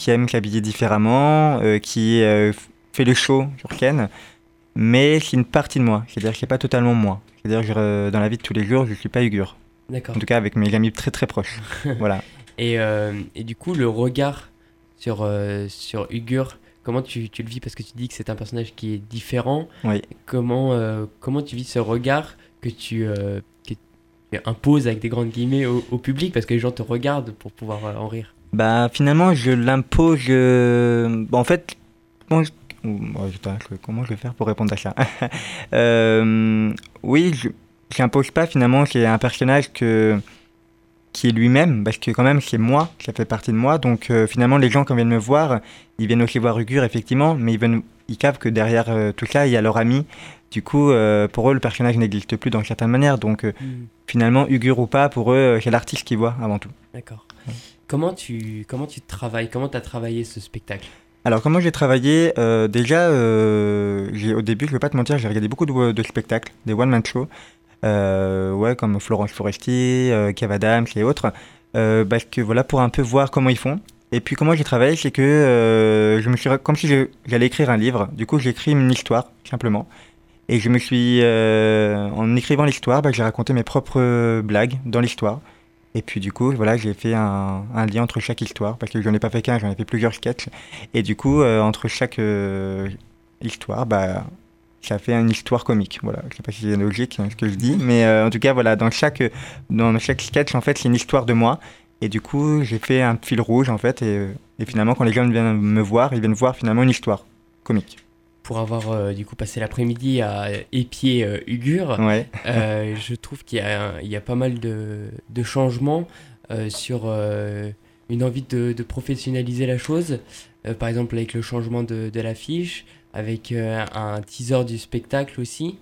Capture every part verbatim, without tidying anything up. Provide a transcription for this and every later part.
qui aime s'habiller différemment, euh, qui euh, fait le show sur scène, mais c'est une partie de moi, c'est-à-dire que c'est pas totalement moi. C'est-à-dire que je, dans la vie de tous les jours, je suis pas Ugur. D'accord. En tout cas, avec mes amis très très proches. Voilà. Et, euh, et du coup, le regard sur, euh, sur Ugur, comment tu, tu le vis? Parce que tu dis que c'est un personnage qui est différent. Oui. Comment, euh, comment tu vis ce regard que tu, euh, que tu imposes avec des grandes guillemets au, au public, parce que les gens te regardent pour pouvoir euh, en rire? Bah, finalement, je l'impose. Je... En fait, bon, je... Bon, je sais pas, je- comment je vais faire pour répondre à ça? Euh, Oui, je n'impose pas finalement, c'est un personnage que... qui est lui-même, parce que quand même c'est moi, ça fait partie de moi, donc euh, finalement les gens quand ils viennent me voir, ils viennent aussi voir Ugur effectivement, mais ils, viennent, ils captent que derrière euh, tout ça il y a leur ami, du coup euh, pour eux le personnage n'existe plus dans certaines manières, donc euh, Hmm, finalement Ugur ou pas, pour eux euh, c'est l'artiste qui voit avant tout. d'accord. Ouais. Comment tu, comment tu travailles? Comment tu as travaillé ce spectacle? Alors comment j'ai travaillé, euh, déjà euh, j'ai, au début je vais pas te mentir, j'ai regardé beaucoup de, de spectacles, des one-man shows, euh, ouais, comme Florence Foresti, euh, Kev Adams et autres, euh, parce que voilà, pour un peu voir comment ils font. Et puis comment j'ai travaillé, c'est que euh, je me suis, ra- comme si je- j'allais écrire un livre, du coup j'ai écrit une histoire, simplement. Et je me suis, euh, en écrivant l'histoire, bah, j'ai raconté mes propres blagues dans l'histoire. Et puis du coup, voilà, j'ai fait un, un lien entre chaque histoire, parce que j'en ai pas fait qu'un, j'en ai fait plusieurs sketchs. Et du coup, euh, entre chaque euh, histoire, bah, ça fait une histoire comique. Voilà, je sais pas si c'est logique hein, ce que je dis, mais euh, en tout cas, voilà, dans chaque, dans chaque sketch, en fait, c'est une histoire de moi. Et du coup, j'ai fait un fil rouge, en fait, et, et finalement, quand les gens viennent me voir, ils viennent voir finalement une histoire comique. Pour avoir euh, du coup passé l'après-midi à épier euh, Ugur, Ouais. euh, je trouve qu'il y a, il y a pas mal de, de changements euh, sur euh, une envie de, de professionnaliser la chose. Euh, par exemple avec le changement de, de l'affiche, avec euh, un teaser du spectacle aussi.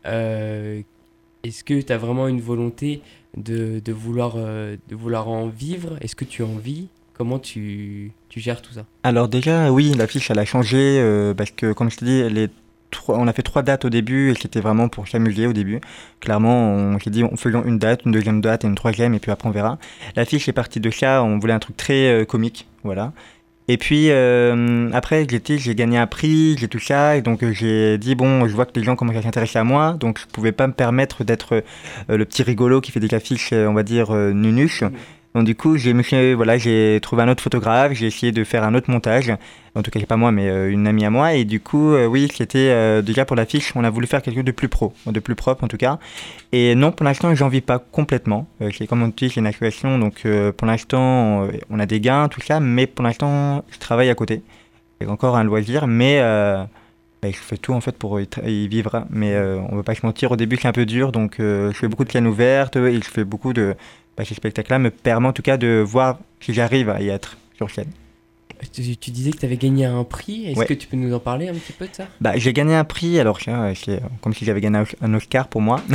Euh, Est-ce que tu as vraiment une volonté de, de, vouloir, euh, de vouloir en vivre? Est-ce que tu en vis? Comment tu, tu gères tout ça? Alors déjà, oui, l'affiche, elle a changé, euh, parce que, comme je te dis, les trois, on a fait trois dates au début, et c'était vraiment pour s'amuser au début. Clairement, on s'est dit, on faisons une date, une deuxième date et une troisième, et puis après on verra. L'affiche est partie de ça, on voulait un truc très euh, comique, voilà. Et puis euh, après, j'étais, j'ai gagné un prix, j'ai tout ça, et donc euh, j'ai dit, bon, je vois que les gens commencent à s'intéresser à moi, donc je pouvais pas me permettre d'être euh, le petit rigolo qui fait des affiches, euh, on va dire, euh, nunuches. Donc du coup, j'ai, me suis- voilà, j'ai trouvé un autre photographe, j'ai essayé de faire un autre montage. En tout cas, c'est pas moi, mais euh, une amie à moi. Et du coup, euh, oui, c'était euh, déjà pour l'affiche, on a voulu faire quelque chose de plus pro, de plus propre en tout cas. Et non, pour l'instant, j'en vis pas complètement. Euh, c'est comme on dit, c'est une association, donc euh, pour l'instant, euh, on a des gains, tout ça, mais pour l'instant, je travaille à côté. C'est encore un loisir, mais euh, bah, je fais tout en fait pour y, tra- y vivre. Mais euh, on ne va pas se mentir, au début, c'est un peu dur, donc euh, je fais beaucoup de scènes ouvertes et je fais beaucoup de bah, ce spectacle-là me permet en tout cas de voir si j'arrive à y être sur scène. Tu, tu disais que tu avais gagné un prix. Est-ce Ouais. que tu peux nous en parler un petit peu de ça? Bah, j'ai gagné un prix, alors ça, euh, c'est euh, comme si j'avais gagné un, un Oscar pour moi.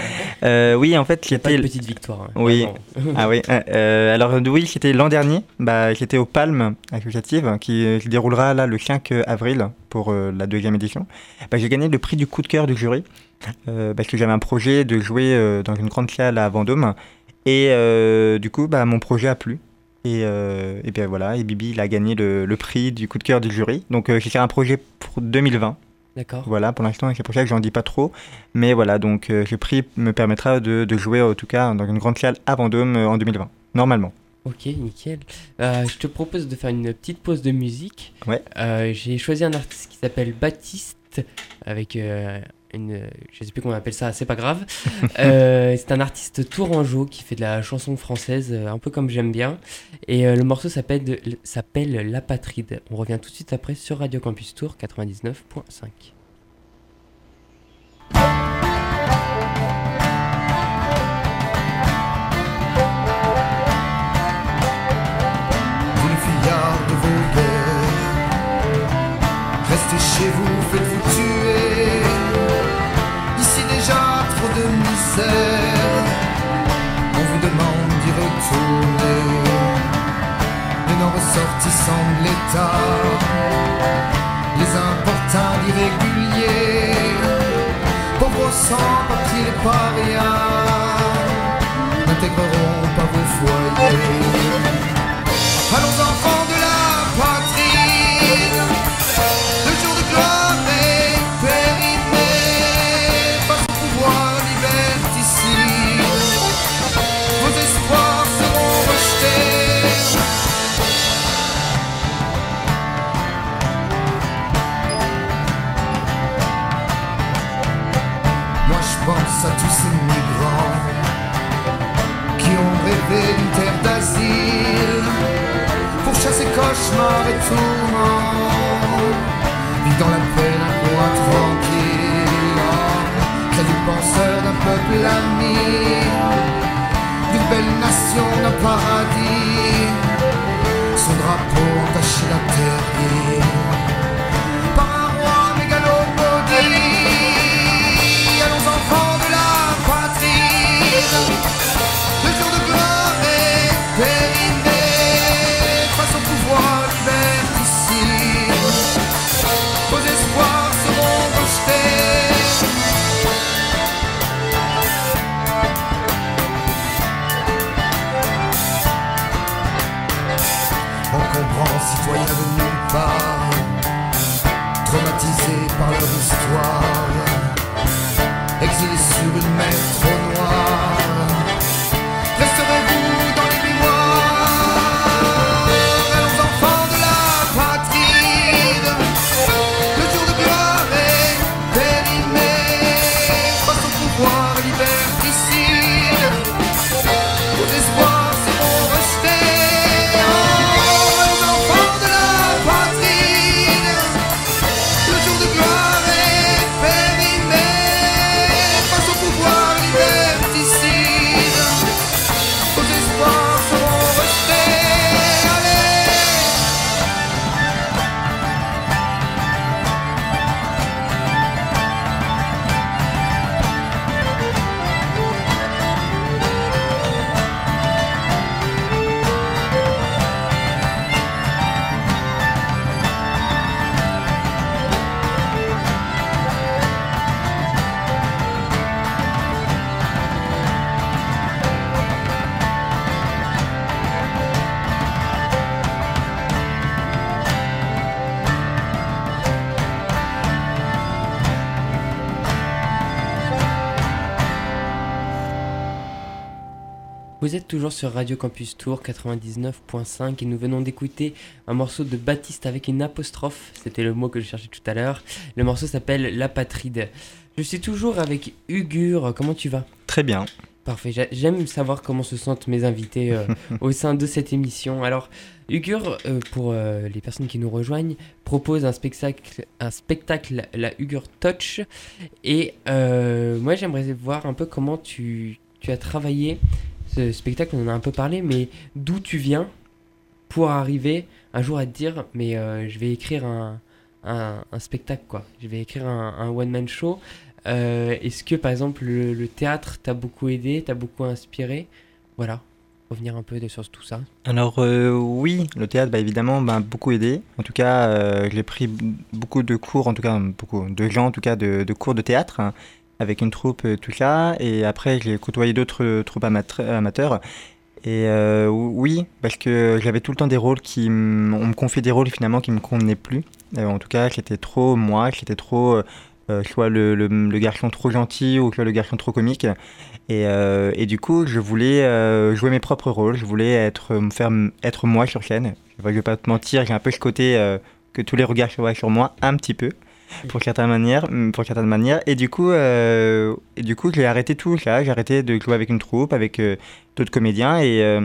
Euh, oui, en fait, C'est pas c'était... une petite victoire. hein, Oui. vraiment. Ah oui, euh, euh, alors euh, oui, c'était l'an dernier, bah, j'étais au Palme Associative qui euh, se déroulera là le cinq avril pour euh, la deuxième édition. Bah, j'ai gagné le prix du coup de cœur du jury euh, parce que j'avais un projet de jouer euh, dans une grande salle à Vendôme et euh, du coup bah, mon projet a plu. Et, euh, et bien voilà, et Bibi il a gagné le, le prix du coup de cœur du jury. Donc euh, c'est un projet pour deux mille vingt. D'accord. Voilà, pour l'instant, c'est pour ça que j'en dis pas trop. Mais voilà, donc euh, ce prix me permettra de, de jouer en tout cas dans une grande salle à Vendôme euh, en deux mille vingt, normalement. Ok, nickel. Euh, je te propose de faire une petite pause de musique. Ouais. Euh, j'ai choisi un artiste qui s'appelle Baptiste, avec euh, une... Je sais plus comment on appelle ça, c'est pas grave. Euh, c'est un artiste tourangeau qui fait de la chanson française, euh, un peu comme j'aime bien. Et euh, le morceau s'appelle, s'appelle L'Apatride. On revient tout de suite après sur Radio Campus Tour quatre-vingt-dix-neuf point cinq. Vous les fuyards de vos guerres, restez chez vous, faites-vous tuer. Ici déjà trop de misère, on vous demande d'y retourner. Les non-ressortissants de l'État, les importuns irréguliers, pauvres sans-papiers, les parias, n'intégreront pas vos foyers. Allons enfants de la patrie, cauchemars et tourments. Vivre dans la paix d'un roi tranquille, près du penseur d'un peuple ami, d'une belle nation, d'un paradis, son drapeau entaché la terre libre par un roi mégalopodie. Allons enfants de la patrie, le jour de gloire est périmé face au pouvoir liberticide. Vos espoirs seront rejetés. Encombrants citoyens de nulle part, traumatisés par leur histoire, exilés sur une mer trop noire, resterez-vous dans les mémoires? Allons enfants de la patrie, le jour de gloire est périmé face au pouvoir liberticide. Vos espoirs seront rejetés. Allons enfants de la patrie, le jour de gloire est périmé face au pouvoir liberticide. Vos espoirs seront rejetés. Allez! Vous êtes toujours sur Radio Campus Tour quatre-vingt-dix-neuf point cinq et nous venons d'écouter un morceau de Baptiste avec une apostrophe, c'était le mot que je cherchais tout à l'heure. Le morceau s'appelle L'Apatride. Je suis toujours avec Ugur, comment tu vas? Très bien. Parfait, J'a- j'aime savoir comment se sentent mes invités euh, au sein de cette émission. Alors, Ugur, euh, pour euh, les personnes qui nous rejoignent, propose un spectacle, un spectacle la Ugur Touch. Et euh, moi, j'aimerais voir un peu comment tu, tu as travaillé ce spectacle. On en a un peu parlé, mais d'où tu viens pour arriver un jour à te dire, mais euh, je vais écrire un, un, un spectacle, quoi. Je vais écrire un, un one-man show. Euh, est-ce que par exemple le, le théâtre t'a beaucoup aidé, t'a beaucoup inspiré? Voilà, revenir un peu de, sur tout ça. Alors euh, oui, le théâtre bah, évidemment m'a beaucoup aidé. En tout cas, euh, j'ai pris b- beaucoup de cours, en tout cas beaucoup de gens en tout cas de, de cours de théâtre hein, avec une troupe euh, tout ça. Et après j'ai côtoyé d'autres euh, troupes amatre- amateurs. Et euh, oui, parce que j'avais tout le temps des rôles qui m- on me confiait des rôles finalement qui me convenaient plus. Euh, en tout cas, c'était trop moi, c'était trop euh, euh, soit le, le, le garçon trop gentil ou soit le garçon trop comique. Et, euh, et du coup, je voulais euh, jouer mes propres rôles, je voulais être, me faire m- être moi sur scène. Je vais pas te mentir, j'ai un peu ce côté euh, que tous les regards se voient sur moi, un petit peu, pour certaines manières, pour certaines manières. Et du coup, euh, et du coup, j'ai arrêté tout ça, j'ai arrêté de jouer avec une troupe, avec euh, d'autres comédiens. Et, euh,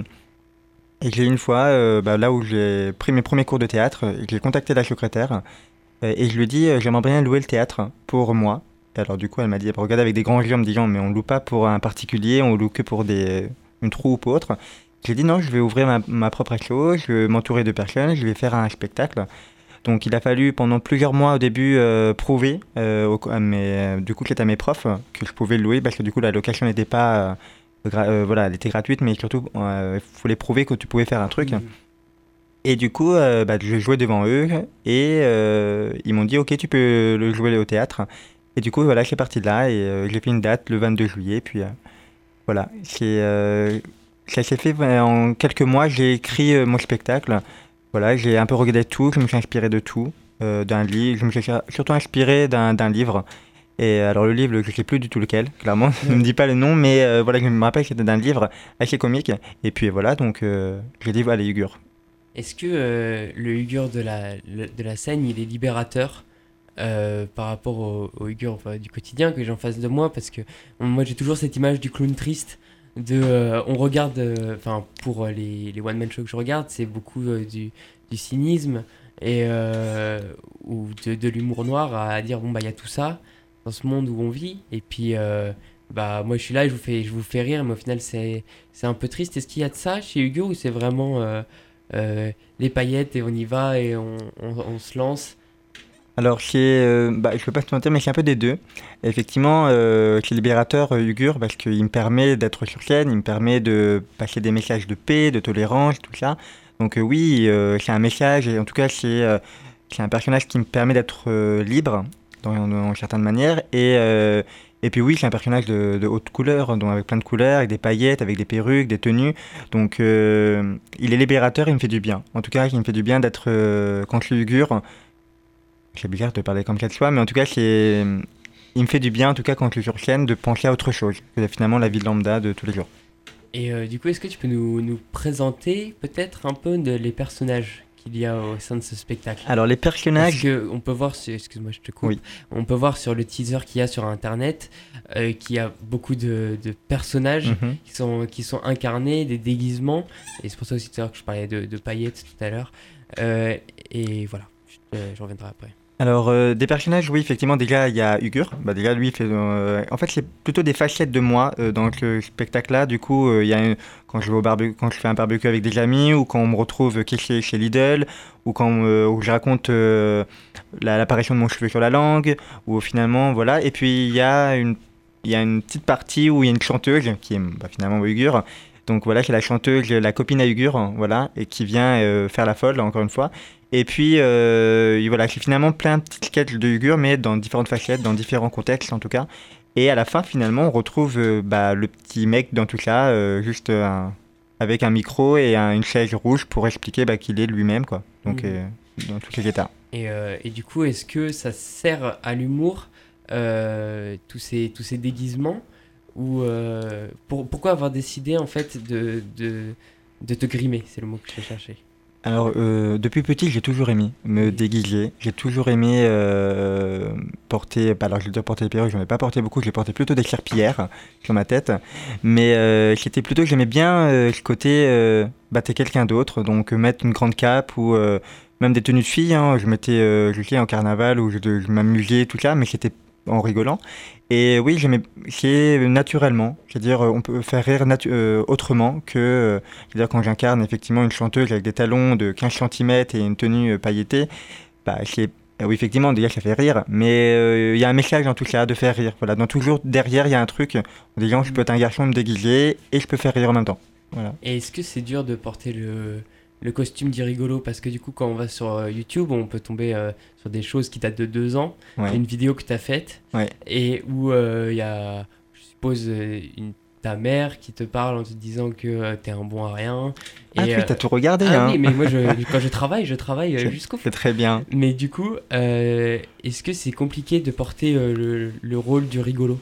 et j'ai une fois, euh, bah, là où j'ai pris mes premiers cours de théâtre, j'ai contacté la secrétaire euh, et je lui ai dit, euh, j'aimerais bien louer le théâtre pour moi. Et alors du coup, elle m'a dit, regarde avec des grands yeux en me disant, mais on loue pas pour un particulier, on loue que pour des, une troupe ou autre. J'ai dit non, je vais ouvrir ma, ma propre chose, je vais m'entourer de personnes, je vais faire un spectacle. Donc il a fallu pendant plusieurs mois au début euh, prouver, euh, au- à mes, du coup c'était à mes profs que je pouvais le louer parce que du coup la location n'était pas, euh, gra- euh, voilà, elle était gratuite, mais surtout il euh, fallait prouver que tu pouvais faire un truc. Mhm. Et du coup, euh, bah, je jouais devant eux et euh, ils m'ont dit ok, tu peux le jouer au théâtre. Et du coup voilà, c'est parti de là et euh, j'ai fait une date le vingt-deux juillet. Puis euh, voilà, c'est, euh, ça s'est fait euh, en quelques mois. J'ai écrit euh, mon spectacle. Voilà, j'ai un peu regardé tout, je me suis inspiré de tout, euh, d'un livre. Je me suis surtout inspiré d'un, d'un livre. Et alors le livre, je ne sais plus du tout lequel, clairement, je ne me dis pas le nom, mais euh, voilà, je me rappelle que c'était d'un livre assez comique. Et puis voilà, donc euh, j'ai dit voilà, Ugur. Est-ce que euh, le Ugur de la, le- de la scène, il est libérateur euh, par rapport au, au Ugur enfin, du quotidien que j'ai en face de moi? Parce que on- moi, j'ai toujours cette image du clown triste. De, euh, on regarde, enfin pour euh, les, les one-man shows que je regarde, c'est beaucoup euh, du, du cynisme et, euh, ou de, de l'humour noir à dire bon bah il y a tout ça dans ce monde où on vit et puis euh, bah moi je suis là et je vous fais, je vous fais rire mais au final c'est, c'est un peu triste. Est-ce qu'il y a de ça chez Hugo ou c'est vraiment euh, euh, les paillettes et on y va et on, on, on se lance? Alors, chez, euh, bah, je ne peux pas te mentir, mais c'est un peu des deux. Effectivement, euh, chez Libérateur, euh, Ugur, parce qu'il me permet d'être sur scène, il me permet de passer des messages de paix, de tolérance, tout ça. Donc euh, oui, euh, c'est un message, et en tout cas, c'est euh, c'est un personnage qui me permet d'être euh, libre, dans, dans certaines manières. Et, euh, et puis oui, c'est un personnage de, de haute couleur, donc avec plein de couleurs, avec des paillettes, avec des perruques, des tenues. Donc euh, il est libérateur, il me fait du bien. En tout cas, il me fait du bien d'être euh, contre le Ugur. C'est bizarre de parler comme ça de soi, mais en tout cas, c'est... il me fait du bien, en tout cas, quand je suis sur scène, de penser à autre chose que finalement la vie de lambda de tous les jours. Et euh, du coup, est-ce que tu peux nous, nous présenter peut-être un peu de, les personnages qu'il y a au sein de ce spectacle? Alors, les Parce personnages... que on peut voir, sur- excuse-moi, je te coupe. Oui. On peut voir sur le teaser qu'il y a sur Internet euh, qu'il y a beaucoup de, de personnages Mhm. qui sont qui sont incarnés, des déguisements. Et c'est pour ça aussi tout à l'heure que je parlais de, de paillettes tout à l'heure. Euh, et voilà, je, je reviendrai après. Alors, euh, des personnages, oui, effectivement, déjà, il y a Ugur. Bah, déjà, lui, il fait, euh, en fait, c'est plutôt des facettes de moi euh, dans ce spectacle-là. Du coup, euh, il y a une- quand je vais au barbe- quand je fais un barbecue avec des amis, ou quand on me retrouve caché chez Lidl, ou quand euh, où je raconte euh, la- l'apparition de mon cheveu sur la langue, ou finalement, voilà. Et puis, il y a une, il y a une petite partie où il y a une chanteuse, qui est bah, finalement Ugur. Donc voilà, c'est la chanteuse, la copine à Ugur, voilà, et qui vient euh, faire la folle, encore une fois. Et puis, euh, et voilà, c'est finalement plein de petits sketchs de Ugur, mais dans différentes facettes, dans différents contextes en tout cas. Et à la fin, finalement, on retrouve euh, bah, le petit mec dans tout ça, euh, juste euh, un- avec un micro et un- une chaise rouge pour expliquer bah, qu'il est lui-même, quoi. Donc, Mhm. euh, dans tous les états. Et, euh, et du coup, est-ce que ça sert à l'humour, euh, tous ces, tous ces déguisements ou euh, pour, pourquoi avoir décidé en fait de, de, de te grimer? C'est le mot que je cherchais. Alors, euh, depuis petit, j'ai toujours aimé me déguiser. J'ai toujours aimé euh, porter. Bah, alors, je vais dire porter des perruques, j'en ai pas porté beaucoup, j'ai porté plutôt des serpillères sur ma tête. Mais euh, c'était plutôt que j'aimais bien euh, ce côté. Euh, bah, t'es quelqu'un d'autre, donc euh, mettre une grande cape ou euh, même des tenues de fille. Hein, je mettais, euh, je sais, en carnaval où je, je m'amusais, tout ça, mais c'était en rigolant. Et oui, j'aimais, c'est naturellement. C'est-à-dire, euh, on peut faire rire natu- euh, autrement que. euh, c'est-à-dire quand j'incarne effectivement une chanteuse avec des talons de quinze centimètres et une tenue euh, pailletée, bah, c'est, euh, oui, effectivement, déjà ça fait rire, mais euh, il y a un message dans tout ça, de faire rire. Voilà, dans toujours derrière, il y a un truc. Déjà, je peux être un garçon me déguiser et je peux faire rire en même temps. Voilà. Et est-ce que c'est dur de porter le, le costume d'Irigolo? Parce que du coup, quand on va sur euh, YouTube, on peut tomber euh, sur des choses qui datent de deux ans. Il y a Ouais. une vidéo que tu as faite Ouais. et où euh, il y a, je suppose, euh, une, ta mère qui te parle en te disant que tu es un bon à rien. Ah, Et, oui, euh, t'as tout regardé, ah hein. oui, mais moi, je, quand je travaille, je travaille euh, C'est- jusqu'au C'est très bien. Mais du coup, euh, est-ce que c'est compliqué de porter euh, le, le rôle du rigolo?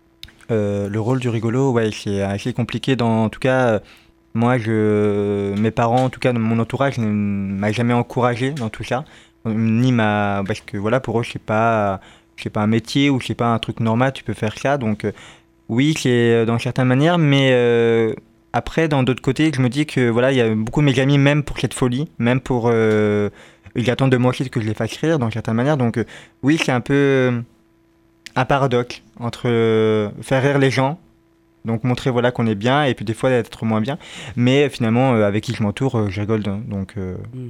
Euh, le rôle du rigolo, ouais, c'est assez compliqué. Dans, en tout cas, euh, moi, je, mes parents, en tout cas, mon entourage, ne m'a jamais encouragé dans tout ça, ni m'a, parce que voilà, pour eux, c'est pas, c'est pas un métier ou c'est pas un truc normal. Tu peux faire ça, donc euh, oui, c'est euh, dans certaines manières, mais euh, après, dans d'autres côtés, je me dis que voilà, il y a beaucoup de mes amis, même pour cette folie, même pour, euh, ils attendent de moi aussi que je les fasse rire, dans certaines manières. Donc euh, oui, c'est un peu euh, un paradoxe entre euh, faire rire les gens, donc montrer voilà qu'on est bien, et puis des fois être moins bien. Mais euh, finalement, euh, avec qui je m'entoure, euh, je rigole. d'un- Donc euh, Mhm.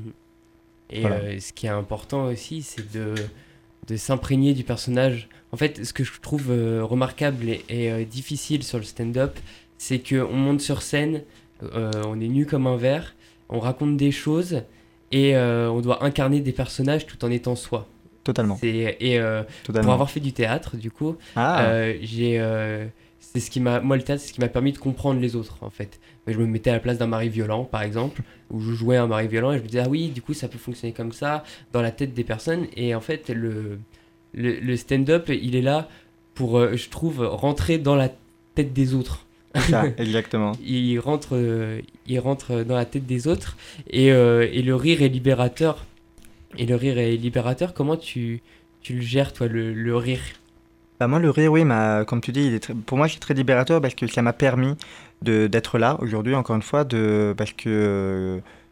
Et Voilà. euh, ce qui est important aussi, c'est de, de s'imprégner du personnage. En fait, ce que je trouve euh, remarquable et, et, euh, difficile sur le stand-up, c'est qu'on monte sur scène, euh, on est nu comme un verre, on raconte des choses et euh, on doit incarner des personnages tout en étant soi. totalement, C'est- Et euh, pour totalement. avoir fait du théâtre, du coup, Ah, euh, j'ai, euh, c'est ce qui m'a, moi le théâtre, c'est ce qui m'a permis de comprendre les autres en fait. Je me mettais à la place d'un mari violent, par exemple, où je jouais un mari violent et je me disais ah oui, du coup ça peut fonctionner comme ça dans la tête des personnes. Et en fait le le, le stand-up, il est là pour, euh, je trouve, rentrer dans la tête des autres. c'est ça, exactement. Il rentre, euh, il rentre dans la tête des autres et, euh, et le rire est libérateur. Et le rire est libérateur. Comment tu tu le gères toi le, le rire? Bah moi, le rire, oui, m'a- comme tu dis, il est très- pour moi, c'est très libérateur parce que ça m'a permis de d'être là aujourd'hui, encore une fois, de, parce que euh,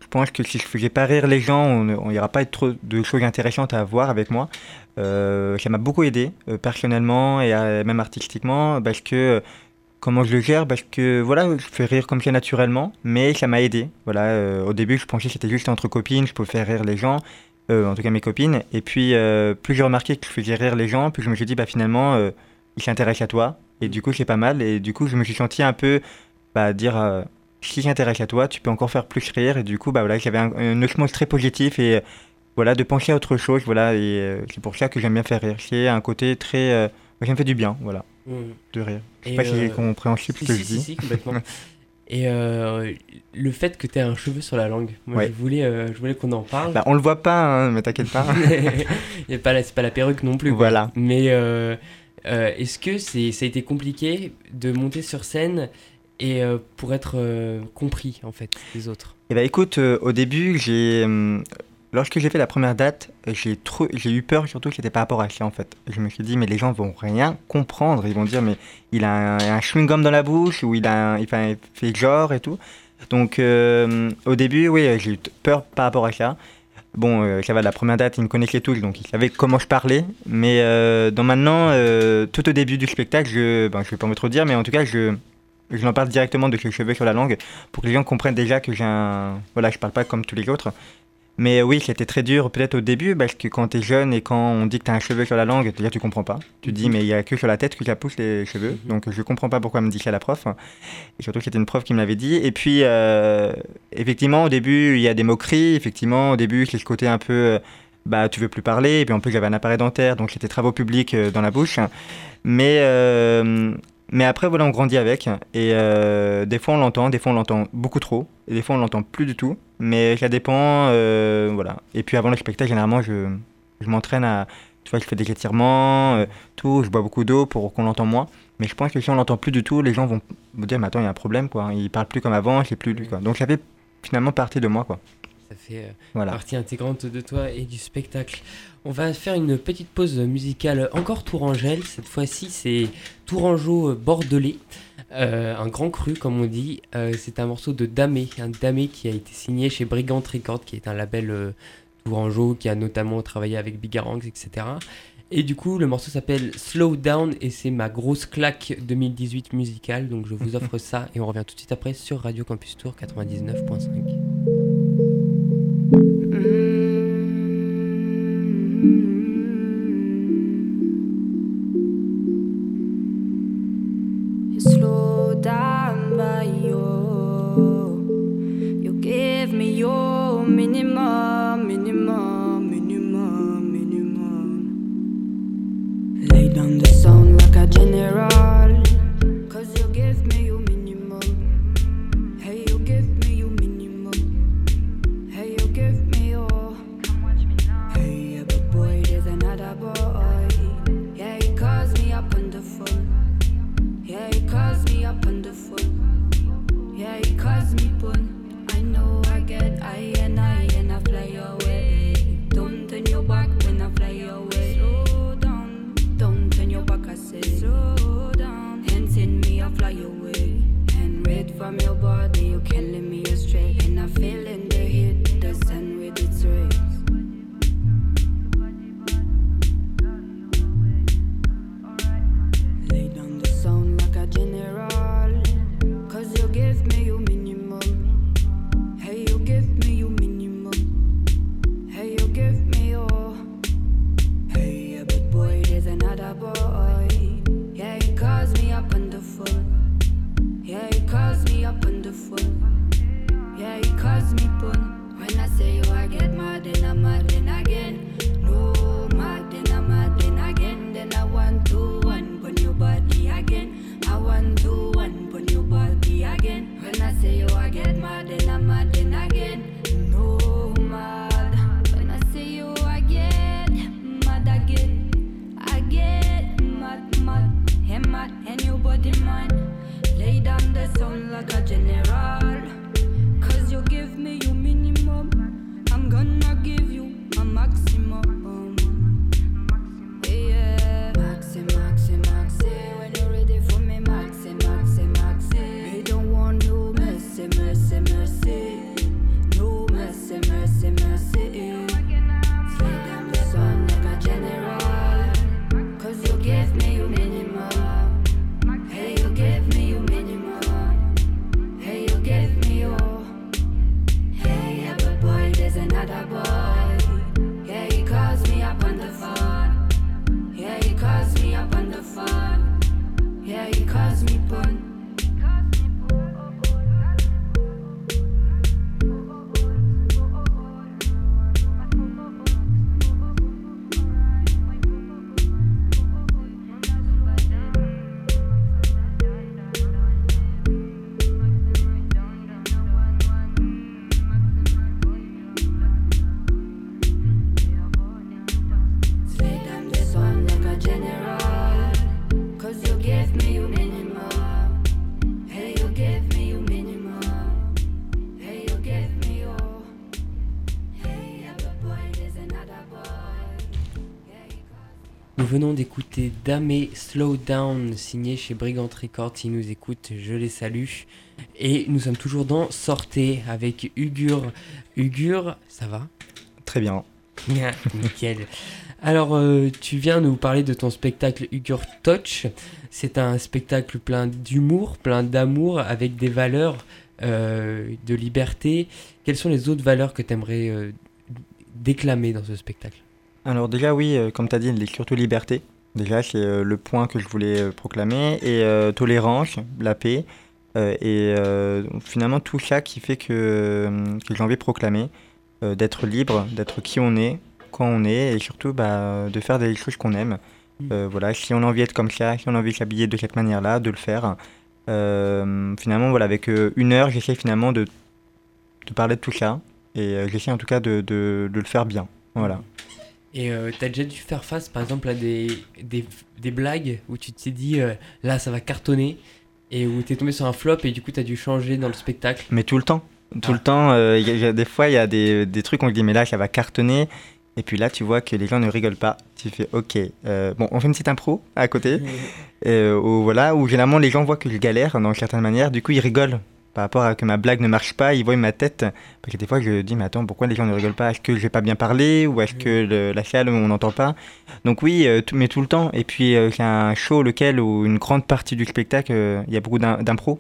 je pense que si je faisais pas rire les gens, on n'y aura pas trop de choses intéressantes à voir avec moi. Euh, ça m'a beaucoup aidé, euh, personnellement et euh, même artistiquement, parce que euh, comment je le gère, parce que voilà, je fais rire comme ça naturellement, mais ça m'a aidé. Voilà, euh, au début, je pensais que c'était juste entre copines, je pouvais faire rire les gens, euh, en tout cas mes copines. Et puis, euh, plus j'ai remarqué que je faisais rire les gens, plus je me suis dit, bah finalement, euh, ils s'intéressent à toi. Et du coup, c'est pas mal. Et du coup, je me suis senti un peu, bah, dire, euh, si j'intéresse à toi, tu peux encore faire plus rire. Et du coup, bah voilà, j'avais un, un osmose très positif et euh, voilà, de penser à autre chose. Voilà, et euh, c'est pour ça que j'aime bien faire rire. C'est un côté très, euh, ça me fait du bien, voilà, Mm. de rire. Je sais Et pas si euh, c'est compréhensible ce Si, que si, je si, dis. si, complètement. Et euh, le fait que tu aies un cheveu sur la langue, moi Ouais. je voulais, euh, je voulais qu'on en parle. Bah, on le voit pas, hein, mais t'inquiète pas. Il y a pas la- c'est pas la perruque non plus, quoi. Voilà. Mais euh, euh, est-ce que c'est, ça a été compliqué de monter sur scène et euh, pour être euh, compris en fait des autres? Eh ben écoute, euh, au début, j'ai, hum, lorsque j'ai fait la première date, j'ai trop, j'ai eu peur surtout que c'était par rapport à ça en fait. Je me suis dit mais les gens vont rien comprendre, ils vont dire mais il a un, un chewing-gum dans la bouche ou il a, un- il fait, il fait genre et tout. Donc euh, au début, oui, j'ai eu t- peur par rapport à ça. Bon, euh, ça va, la première date, ils me connaissaient tous, donc ils savaient comment je parlais. Mais euh, dans maintenant, euh, tout au début du spectacle, je, ben, je vais pas me trop dire, mais en tout cas, je, je leur parle directement de ces cheveux sur la langue pour que les gens comprennent déjà que j'ai un... Voilà, je parle pas comme tous les autres. Mais oui, c'était très dur peut-être au début parce que quand t'es jeune et quand on dit que t'as un cheveu sur la langue, déjà tu comprends pas. Tu te dis mais il y a que sur la tête que ça pousse les cheveux. Mhm. Donc je comprends pas pourquoi elle me dit ça la prof. Et surtout que c'était une prof qui me l'avait dit. Et puis euh, effectivement au début il y a des moqueries. Effectivement au début c'est ce côté un peu euh, bah tu veux plus parler. Et puis en plus j'avais un appareil dentaire donc c'était travaux publics euh, dans la bouche. Mais euh, mais après, voilà, on grandit avec. Et euh, des fois, on l'entend, des fois, on l'entend beaucoup trop. Et des fois, on l'entend plus du tout. Mais ça dépend. Euh, voilà. Et puis, avant le spectacle, généralement, je, je m'entraîne à. Tu vois, je fais des étirements, euh, tout. Je bois beaucoup d'eau pour qu'on l'entende moins. Mais je pense que si on l'entend plus du tout, les gens vont me dire, mais attends, il y a un problème, quoi. Il parle plus comme avant, c'est plus lui, quoi. Donc, ça fait finalement partie de moi, quoi. Ça fait euh, Voilà. partie intégrante de toi et du spectacle. On va faire une petite pause musicale, encore Tourangelle. Cette fois-ci, c'est Tourangeau bordelais, euh, un grand cru, comme on dit. Euh, c'est un morceau de Damé, un Damé qui a été signé chez Brigand Records, qui est un label euh, Tourangeau qui a notamment travaillé avec Bigaranx, et cetera. Et du coup, le morceau s'appelle Slow Down et c'est ma grosse claque deux mille dix-huit musicale. Donc, je vous offre ça et on revient tout de suite après sur Radio Campus Tour quatre-vingt-dix-neuf virgule cinq. You slow down by you. You give me your minimum, minimum, minimum, minimum. Lay down the sound like a general. Cause you give me your minimum. Hey, you give me your minimum. Nous venons d'écouter Damé Slow Down, signé chez Brigand Records. S'ils nous écoutent, je les salue. Et nous sommes toujours dans Sortez avec Ugur. Ugur, ça va? Très bien. Nickel. Alors, euh, tu viens nous parler de ton spectacle Ugur Touch. C'est un spectacle plein d'humour, plein d'amour, avec des valeurs euh, de liberté. Quelles sont les autres valeurs que tu aimerais euh, déclamer dans ce spectacle? Alors déjà oui, euh, comme tu as dit, les- surtout liberté. Déjà c'est euh, le point que je voulais euh, proclamer. Et euh, tolérance, la paix. euh, et euh, finalement tout ça qui fait que, euh, que j'ai envie de proclamer. euh, d'être libre, d'être qui on est, quand on est. Et surtout bah, de faire des choses qu'on aime. Mm. Euh, voilà, si on a envie d'être comme ça, si on a envie de s'habiller de cette manière-là, de le faire. Euh, finalement voilà, avec euh, une heure j'essaie finalement de, de parler de tout ça. Et euh, j'essaie en tout cas de, de, de le faire bien. Voilà. Et euh, t'as déjà dû faire face, par exemple, à des, des, des blagues où tu t'es dit, euh, là, ça va cartonner, et où t'es tombé sur un flop, et du coup, t'as dû changer dans le spectacle. Mais tout le temps. Tout Ah. le temps, euh, y a- y a des fois, il y a des, des trucs où on se dit, mais là, ça va cartonner. Et puis là, tu vois que les gens ne rigolent pas. Tu fais, ok. euh, bon, on fait une petite impro à côté. euh, où, voilà, où généralement, les gens voient que je galère dans certaines manières. Du coup, ils rigolent. Par rapport à que ma blague ne marche pas, ils voient ma tête. Parce que des fois, je dis, mais attends, pourquoi les gens ne rigolent pas? Est-ce que j'ai pas bien parlé? Ou est-ce que le- la salle, on n'entend pas? Donc oui, euh, tout- mais tout le temps. Et puis, euh, c'est un show lequel, où une grande partie du spectacle, euh, il y a beaucoup d'im- d'impro.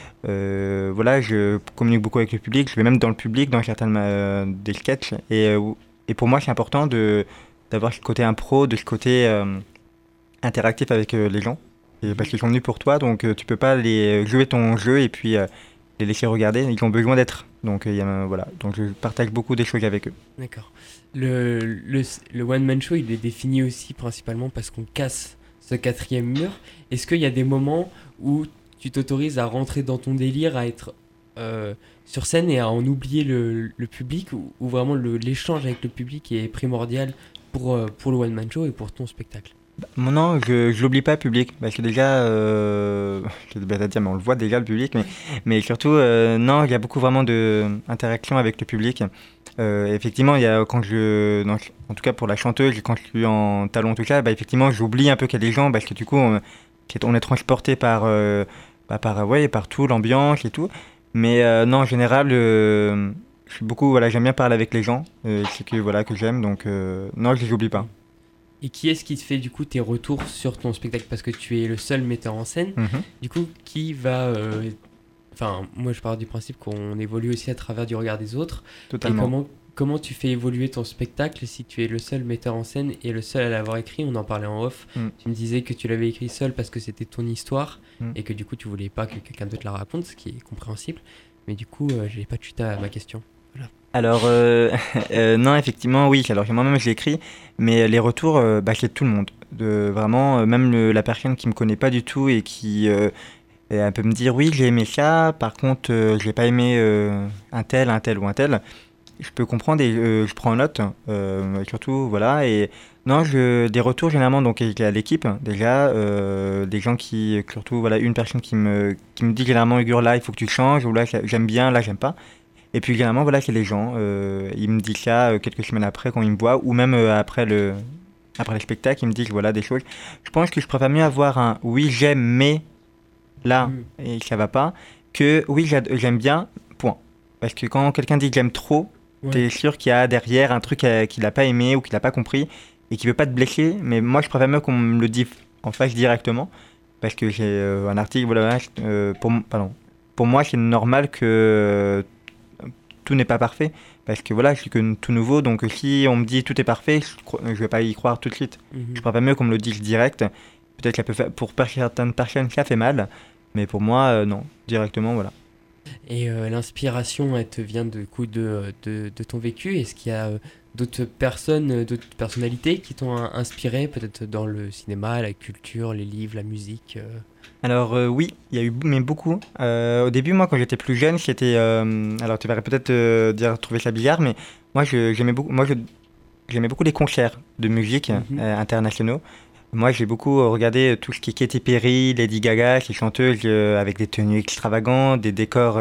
Euh, voilà, je communique beaucoup avec le public, je vais même dans le public dans certaines euh, des sketchs. Et, euh, et pour moi, c'est important de d'avoir ce côté impro, de ce côté euh, interactif avec euh, les gens. Et parce qu'ils sont venus pour toi, donc euh, tu peux pas les jouer ton jeu et puis euh, les laisser regarder. Ils ont besoin d'être. Donc euh, il y a, euh, voilà, donc je partage beaucoup des choses avec eux. D'accord. Le, le, le one-man show, il est défini aussi principalement parce qu'on casse ce quatrième mur. Est-ce qu'il y a des moments où tu t'autorises à rentrer dans ton délire, à être euh, sur scène et à en oublier le, le public, ou, ou vraiment le- l'échange avec le public est primordial pour, euh, pour le one-man show et pour ton spectacle? Bon, non, je je l'oublie pas, le public. Parce que déjà, euh, c'est bête à dire, mais on le voit déjà, le public. Mais, mais surtout, euh, non, il y a beaucoup vraiment d'interaction avec le public. Euh, effectivement, il y a, quand je, dans- en tout cas pour la chanteuse, quand je suis en talon, tout ça, bah, effectivement, j'oublie un peu qu'il y a des gens. Parce que du coup, on, c'est- on est transporté par, euh, bah, par, ouais, par tout, l'ambiance et tout. Mais euh, non, en général, euh, je suis beaucoup, voilà, j'aime bien parler avec les gens. Euh, c'est que, voilà, que j'aime. Donc, euh, non, je les oublie pas. Et qui est-ce qui te fait du coup tes retours sur ton spectacle? Parce que tu es le seul metteur en scène. Mhm, Du coup, qui va... euh, Enfin, moi je pars du principe qu'on évolue aussi à travers du regard des autres. Et totalement. comment, comment tu fais évoluer ton spectacle si tu es le seul metteur en scène et le seul à l'avoir écrit? On en parlait en off. Mm. Tu me disais que tu l'avais écrit seul parce que c'était ton histoire Mm. et que du coup tu voulais pas que quelqu'un d'autre la raconte, ce qui est compréhensible. Mais du coup, euh, j'ai pas de suite à ma question. Alors, euh, euh, non, effectivement, oui. Alors, moi-même, je l'ai écrit, mais les retours, euh, bah, c'est de tout le monde. De, vraiment, euh, même le- la personne qui me connaît pas du tout et qui euh, elle peut me dire, oui, j'ai aimé ça, par contre, euh, j'ai pas aimé euh, un tel, un tel ou un tel. Je peux comprendre et euh, je prends note, euh, surtout, voilà. Et non, je, des retours, généralement, donc, il y a l'équipe, déjà, euh, des gens qui, surtout, voilà, une personne qui me, qui me dit généralement, Ugur, là, il faut que tu changes, ou là, j'aime bien, là, j'aime pas. Et puis généralement, voilà, c'est les gens. Euh, ils me disent ça euh, quelques semaines après quand ils me voient, ou même euh, après le, après le spectacle, ils me disent voilà des choses. Je pense que je préfère mieux avoir un oui, j'aime, mais là, Mm. et ça va pas, que oui, j'ad- j'aime bien, point. Parce que quand quelqu'un dit que j'aime trop, Ouais. t'es sûr qu'il y a derrière un truc euh, qu'il n'a pas aimé ou qu'il n'a pas compris et qui veut pas te blesser. Mais moi, je préfère mieux qu'on me le dise en face directement. Parce que j'ai euh, un article, voilà, euh, pour, m- pardon. Pour moi, c'est normal que euh, tout n'est pas parfait. Parce que voilà, je suis que tout nouveau. Donc si on me dit tout est parfait, je, cro- je vais pas y croire tout de suite. Mhm. Je préfère mieux qu'on me le dise direct. Peut-être que ça peut faire, pour per- certaines personnes, ça fait mal. Mais pour moi, euh, non. Directement, voilà. Et euh, l'inspiration, elle te vient de, coup de, de, de ton vécu. Est-ce qu'il y a euh, d'autres personnes, euh, d'autres personnalités qui t'ont euh, inspiré, peut-être dans le cinéma, la culture, les livres, la musique euh Alors euh, oui, il y a eu mais beaucoup. Euh, au début, moi, quand j'étais plus jeune, c'était... euh, alors tu verrais peut-être euh, dire trouver ça bizarre, mais moi, je- j'aimais beaucoup, moi, je- j'aimais beaucoup les concerts de musique Mhm. euh, internationaux. Moi, j'ai beaucoup euh, regardé tout ce qui est Katy Perry, Lady Gaga, ces chanteuses euh, avec des tenues extravagantes, des décors euh,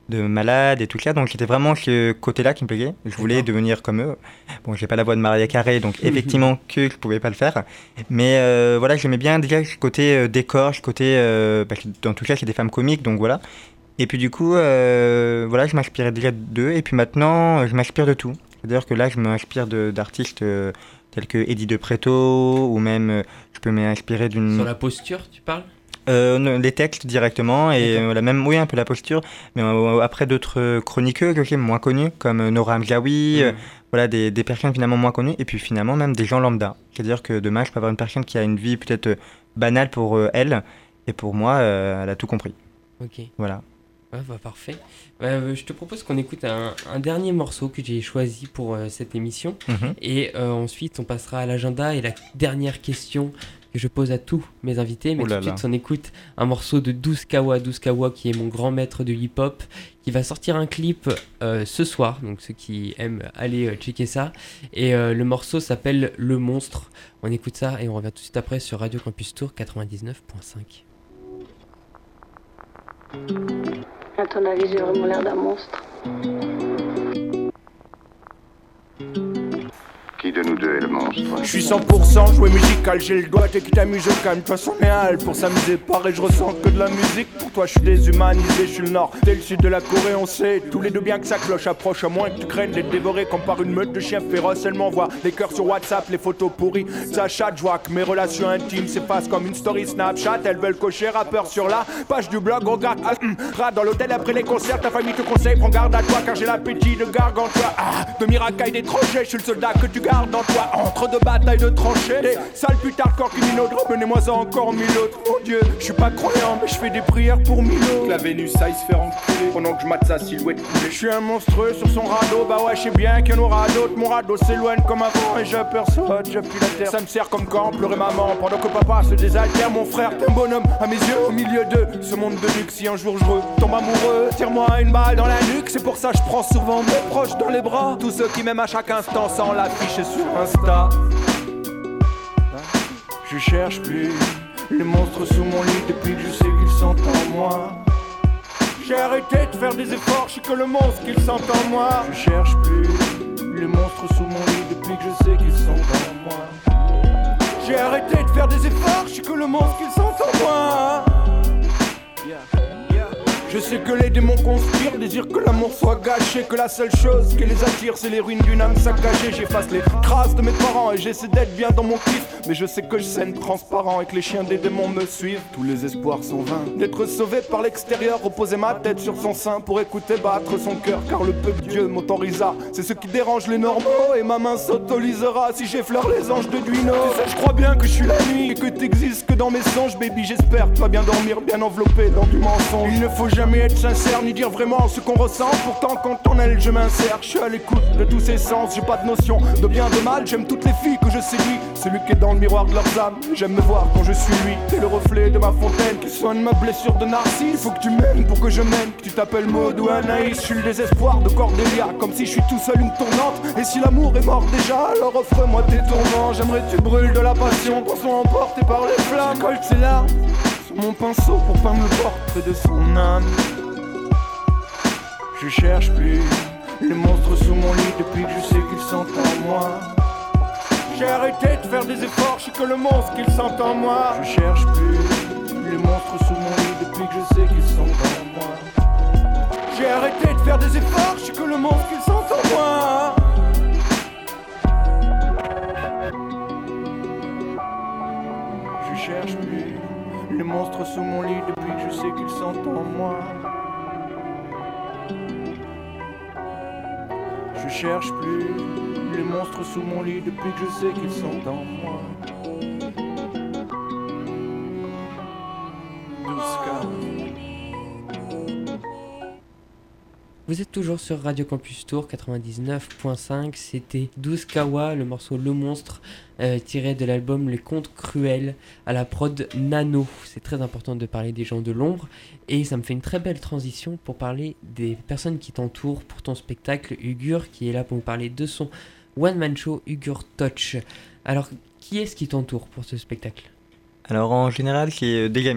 de malades et tout ça. Donc c'était vraiment ce côté-là qui me plaisait. Je voulais D'accord. devenir comme eux. Bon, j'ai pas la voix de Mariah Carey, donc effectivement que je pouvais pas le faire. Mais euh, voilà, j'aimais bien déjà ce côté euh, décor, ce côté... Euh, parce que dans tout cas, c'est des femmes comiques, donc voilà. Et puis du coup, euh, voilà, je m'inspirais déjà d'eux. Et puis maintenant, je m'inspire de tout. C'est-à-dire que là, je m'inspire de, d'artistes euh, tels que Eddie De Pretto, ou même euh, je peux m'inspirer d'une... Sur la posture, tu parles? Euh, non, les textes directement, et D'accord. euh, la même, oui, un peu la posture. Mais euh, après, d'autres chroniqueurs que j'aime moins connus, comme euh, Nora Hamzaoui, euh, Mhm. voilà, des, des personnes finalement moins connues. Et puis finalement, même des gens lambda. C'est-à-dire que demain, je peux avoir une personne qui a une vie peut-être euh, banale pour euh, elle, et pour moi, euh, elle a tout compris. Ok. Voilà. Ouais, bah, parfait. Euh, je te propose qu'on écoute un, un dernier morceau que j'ai choisi pour euh, cette émission. Mhm. Et euh, ensuite, on passera à l'agenda et la dernière question que je pose à tous mes invités. Mais Oh tout là de là. suite, on écoute un morceau de Douze Kawa. Douze Kawa, qui est mon grand maître de hip-hop, qui va sortir un clip euh, ce soir. Donc, ceux qui aiment, allez euh, checker ça. Et euh, le morceau s'appelle Le Monstre. On écoute ça et on revient tout de suite après sur Radio Campus Tour quatre-vingt-dix-neuf point cinq. À ton avis, j'ai vraiment l'air d'un monstre. Qui de nous deux est le monstre? Je suis cent pour cent joué musical, j'ai le doigt, t'es qui t'amuse au calme. Toi, c'en est hal pour s'amuser, pareil, je ressens que de la musique. Pour toi, je suis déshumanisé, je suis le nord, t'es le sud de la Corée, on sait. Tous les deux bien que ça cloche, approche, à moins que tu craignes d'être dévoré comme par une meute de chiens féroces. Elle m'envoie les cœurs sur WhatsApp, les photos pourries. Ça chatte, je vois que mes relations intimes s'effacent comme une story Snapchat. Elles veulent cocher rappeur sur la page du blog, regarde, ah, hum, rat dans l'hôtel après les concerts. Ta famille te conseille, prends garde à toi, car j'ai l'appétit de gargantua. Ah, de miracailles d'étrangers, je suis le soldat que tu gardes en toi. Entre deux batailles de tranchées, des sales putains corps qui minaudent, ramenez-moi ça encore mille autres. Mon Dieu, je suis pas croyant, mais je fais des prières pour mille autres. Que la Vénus aille se faire enculer pendant que je mate sa silhouette couler. Je suis un monstrueux sur son radeau, bah ouais, je sais bien qu'il y en aura d'autres. Mon radeau s'éloigne comme avant et j'aperçois, j'appuie la terre. Ça me sert comme quand pleurer maman pendant que papa se désaltère. Mon frère, t'es un bonhomme à mes yeux, au milieu de ce monde de luxe. Si un jour je retombe amoureux, tire-moi une balle dans la nuque. C'est pour ça que je prends souvent mes proches dans les bras. Tous ceux qui m'aiment à chaque instant sans l'afficher sur Insta. Je cherche plus les monstres sous mon lit depuis que je sais qu'ils sont en moi. J'ai arrêté de faire des efforts, je sais que le monstre qu'ils sentent en moi. Je cherche plus les monstres sous mon lit depuis que je sais qu'ils sont en moi. J'ai arrêté de faire des efforts, je sais que le monstre qu'ils sentent en moi. Yeah. Je sais que les démons conspirent, désirent que l'amour soit gâché, que la seule chose qui les attire c'est les ruines d'une âme saccagée. J'efface les traces de mes parents et j'essaie d'être bien dans mon kiff, mais je sais que je saigne transparent et que les chiens des démons me suivent. Tous les espoirs sont vains d'être sauvé par l'extérieur, reposer ma tête sur son sein pour écouter battre son cœur, car le peu de Dieu m'autorisa. C'est ce qui dérange les normaux et ma main s'autorisera si j'effleure les anges de Duino. Tu sais, je crois bien que je suis la nuit et que t'existes que dans mes songes, baby. J'espère que tu vas bien dormir, bien enveloppé dans du mensonge. Il ne faut jamais être sincère ni dire vraiment ce qu'on ressent. Pourtant quand en elle je m'insère, je suis à l'écoute de tous ces sens. J'ai pas de notion de bien de mal, j'aime toutes les filles que je séduis. Celui qui est dans le miroir de leurs âmes, j'aime me voir quand je suis lui. T'es le reflet de ma fontaine qui soigne ma blessure de narcisse. Il faut que tu m'aimes pour que je m'aime, que tu t'appelles Maud ou Anaïs. Je suis le désespoir de Cordélia, comme si je suis tout seul une tournante. Et si l'amour est mort déjà, alors offre-moi tes tourments. J'aimerais que tu brûles de la passion, qu'on soit emporté par les flammes. Je colle ses larmes sur mon pinceau pour peindre le portrait de son âme. Je cherche plus les monstres sous mon lit depuis que je sais qu'ils sont en moi. J'ai arrêté de faire des efforts, je sais que le monstre qu'ils sentent en moi. Je cherche plus les monstres sous mon lit depuis que je sais qu'ils sont en moi. J'ai arrêté de faire des efforts, je sais que le monstre qu'ils sentent en moi. Je cherche plus les monstres sous mon lit depuis que je sais qu'ils sont en moi. Je cherche plus les monstres sous mon lit depuis que je sais qu'ils sont en moi. Vous êtes toujours sur Radio Campus Tour quatre-vingt-dix-neuf point cinq, c'était Douze Kawa, le morceau Le Monstre, euh, tiré de l'album Les Contes Cruels, à la prod Nano. C'est très important de parler des gens de l'ombre, et ça me fait une très belle transition pour parler des personnes qui t'entourent pour ton spectacle Ugur, qui est là pour nous parler de son one-man show Ugur Touch. Alors, qui est-ce qui t'entoure pour ce spectacle ? Alors en général, c'est euh, des amis.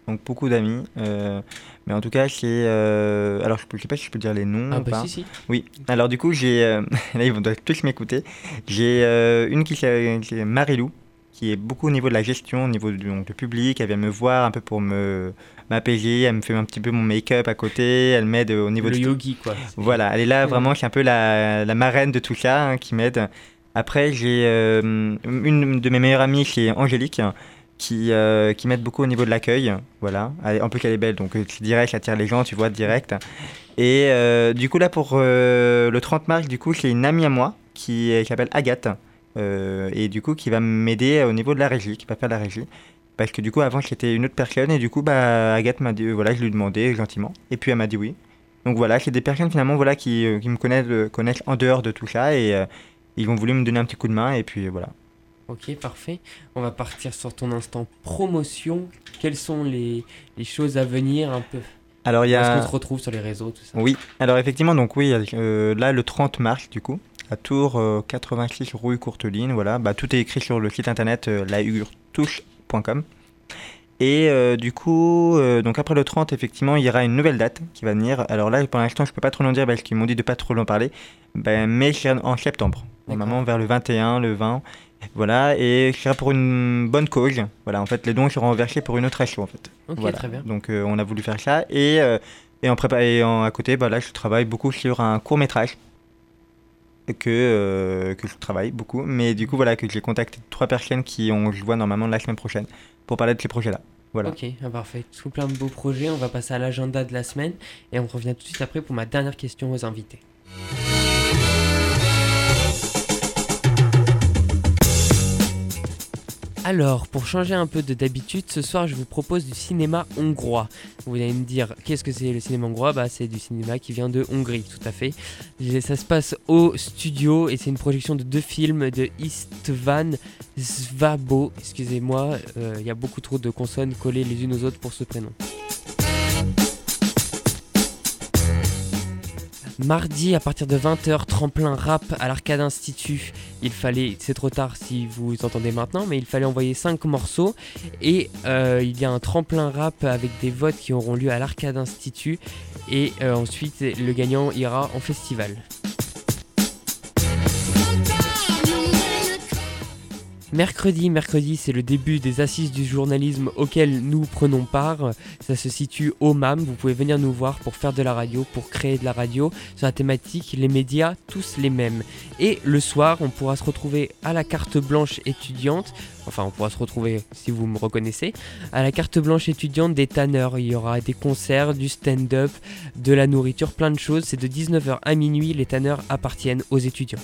donc beaucoup d'amis. euh, mais en tout cas, c'est. euh, alors, je ne sais pas si je peux dire les noms Ah ou bah pas. si, si. Oui, alors du coup, j'ai. euh, là, ils vont doivent tous m'écouter. J'ai euh, une qui s'appelle qui est Marilou, qui est beaucoup au niveau de la gestion, au niveau du donc, du public. Elle vient me voir un peu pour me m'apaiser. Elle me fait un petit peu mon make-up à côté. Elle m'aide au niveau Le de. yogi, quoi. C'est- Voilà, elle est là Ouais. vraiment, c'est un peu la, la marraine de tout ça hein, qui m'aide. Après, j'ai euh, une de mes meilleures amies, c'est Angélique, qui, euh, qui m'aide beaucoup au niveau de l'accueil. Voilà, Elle- en plus qu'elle est belle, donc euh, c'est direct, ça attire les gens, tu vois, direct. Et euh, du coup, là, pour euh, le trente mars, du coup, c'est une amie à moi qui, euh, qui s'appelle Agathe. euh, et du coup, qui va m'aider au niveau de la régie, qui va faire la régie. Parce que du coup, avant, c'était une autre personne. Et du coup, bah, Agathe m'a dit, euh, voilà, je lui ai demandé gentiment. Et puis, elle m'a dit oui. Donc voilà, c'est des personnes finalement voilà, qui, euh, qui me connaissent, euh, connaissent en dehors de tout ça. Et euh, ils ont voulu me donner un petit coup de main. Et puis voilà. Ok, parfait. On va partir sur ton instant promotion. Quelles sont les, les choses à venir un peu? Alors, il y Est-ce a. qu'on se retrouve sur les réseaux, tout ça? Oui, alors effectivement, donc oui, euh, là le trente mars du coup, à Tours euh, quatre-vingt-six rue Courteline, voilà, bah, tout est écrit sur le site internet euh, laugurtouche point com. Et euh, du coup, euh, donc après le trente, effectivement, il y aura une nouvelle date qui va venir. Alors là, pour l'instant, je peux pas trop en dire parce qu'ils m'ont dit de pas trop en parler, ben, mais c'est en septembre, normalement vers le vingt et un, le vingt. Voilà, et ce sera pour une bonne cause. Voilà, en fait, les dons seront versés pour une autre asso, en fait. Ok, Voilà. très bien. Donc, euh, on a voulu faire ça. Et, euh, et, en prépa- et en- à côté, bah, là, je travaille beaucoup sur un court-métrage. Que, euh, que je travaille beaucoup. Mais du coup, voilà, que j'ai contacté trois personnes qui ont, je vois normalement la semaine prochaine pour parler de ces projets-là. Voilà. Ok, ah, parfait. Tout plein de beaux projets. On va passer à l'agenda de la semaine. Et on revient tout de suite après pour ma dernière question aux invités. Alors, pour changer un peu de d'habitude, ce soir je vous propose du cinéma hongrois. Vous allez me dire, qu'est-ce que c'est le cinéma hongrois? Bah, c'est du cinéma qui vient de Hongrie, tout à fait. Et ça se passe au studio et c'est une projection de deux films de Istvan Svabo. Excusez-moi, euh, il y a beaucoup trop de consonnes collées les unes aux autres pour ce prénom. Mardi à partir de vingt heures, tremplin rap à l'Arcade Institut. Il fallait, c'est trop tard si vous entendez maintenant, mais il fallait envoyer cinq morceaux. Et euh, il y a un tremplin rap avec des votes qui auront lieu à l'Arcade Institut. Et euh, ensuite, le gagnant ira en festival. Mercredi, mercredi, c'est le début des assises du journalisme auxquelles nous prenons part. Ça se situe au M A M. Vous pouvez venir nous voir pour faire de la radio, pour créer de la radio sur la thématique les médias, tous les mêmes. Et le soir, on pourra se retrouver à la carte blanche étudiante. Enfin, on pourra se retrouver, si vous me reconnaissez, à la carte blanche étudiante des tanneurs. Il y aura des concerts, du stand-up, de la nourriture, plein de choses. C'est de dix-neuf heures à minuit. Les tanneurs appartiennent aux étudiants.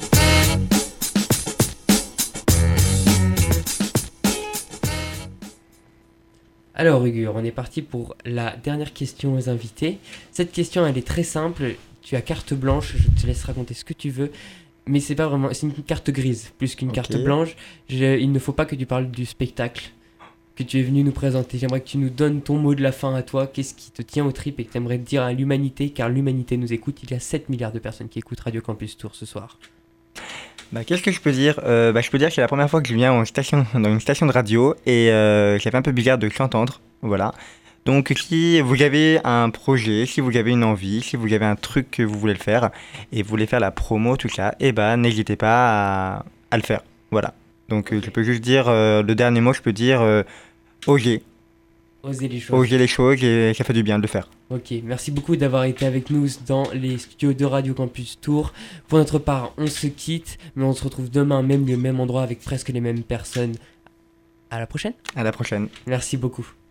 Alors Hugo, on est parti pour la dernière question aux invités. Cette question, elle est très simple. Tu as carte blanche, je te laisse raconter ce que tu veux. Mais c'est pas vraiment, c'est une carte grise plus qu'une Ok. carte blanche. Je- il ne faut pas que tu parles du spectacle que tu es venu nous présenter. J'aimerais que tu nous donnes ton mot de la fin à toi. Qu'est-ce qui te tient aux tripes et que tu aimerais dire à l'humanité, car l'humanité nous écoute. Il y a sept milliards de personnes qui écoutent Radio Campus Tours ce soir. Bah, qu'est-ce que je peux dire euh, bah, Je peux dire que c'est la première fois que je viens en station, dans une station de radio et euh, ça fait un peu bizarre de s'entendre. Voilà. Donc si vous avez un projet, si vous avez une envie, si vous avez un truc que vous voulez le faire et vous voulez faire la promo, tout ça, et bah n'hésitez pas à, à le faire. Voilà. Donc euh, je peux juste dire, euh, le dernier mot, je peux dire euh, oser. Osez les choses. Oser les choses et ça fait du bien de le faire. Ok, merci beaucoup d'avoir été avec nous dans les studios de Radio Campus Tours. Pour notre part, on se quitte, mais on se retrouve demain, même lieu, même endroit, avec presque les mêmes personnes. À la prochaine. À la prochaine. Merci beaucoup.